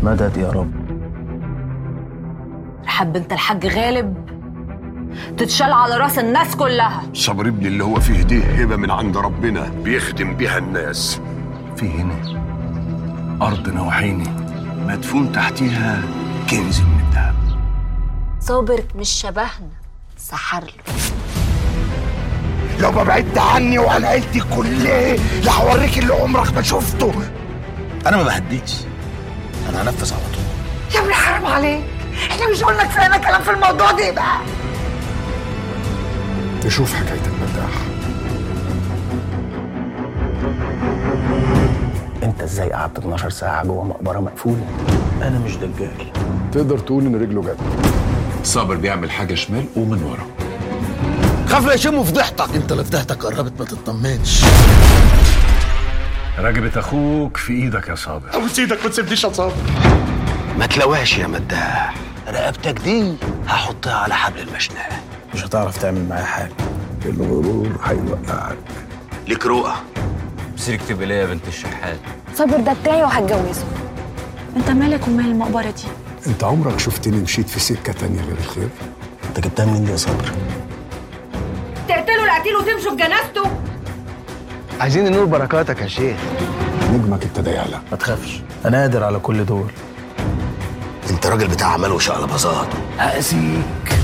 مدد يا رب. رحب انت الحاج غالب تتشال على راس الناس كلها. صبر ابني اللي هو فيه دي هبه من عند ربنا بيخدم بيها الناس. في هنا ارض نواحيني مدفون تحتيها كنز من الذهب. صابر مش شبهنا، سحر له. لو ما بعدت عني وعن عيلتي كلها لهوريك اللي عمرك ما شفته. انا ما بهديش، انا هنفذ على طول. يا ابني حرام عليك، احنا مش قلنا كفايه كلام في الموضوع ده بقى. تشوف حكايه المداح. انت ازاي قعدت 12 ساعه جوه مقبره مقفوله؟ انا مش دجال. تقدر تقول ان رجله جت. صابر بيعمل حاجه شمال ومن ورا. خاف لا يشموا فضيحتك. انت اللي فضيحتك قربت ما تطمنش. رقبة اخوك في ايدك يا صابر. ابوس ايدك ما تسيبنيش يا صابر. ما تلواش يا مداح، رقبتك دي هحطها على حبل المشنقه. مش هتعرف تعمل معايا حاجه. الغرور هيوقعك. ليك رؤى. بصير اكتب لي يا بنت الشحات. صابر ده بتاعي وهتجوزه. انت مالك ومال المقبره دي؟ انت عمرك شفتني مشيت في سكه تانية غير الخير؟ انت جبتها منين دي يا صابر؟ تقتلوا القتيل وتمشوا في جنازته. عايزين نور بركاتك يا شيخ. نجمك ابتدى يعلى. ما تخافش، انا قادر على كل دول. انت راجل بتاع عمل وشقلباظات. هأذيك